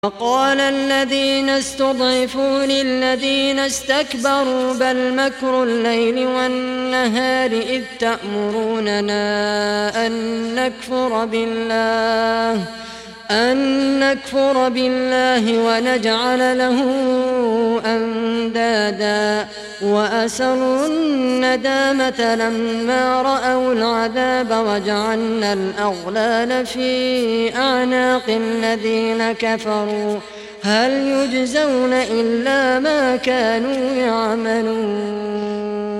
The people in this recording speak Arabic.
وقال الذين استضعفوا للذين استكبروا بل مكر الليل والنهار إذ تأمروننا أن نكفر بالله ونجعل له أندادا وأسروا الندامة لما رأوا العذاب وجعلنا الأغلال في أعناق الذين كفروا هل يجزون إلا ما كانوا يعملون.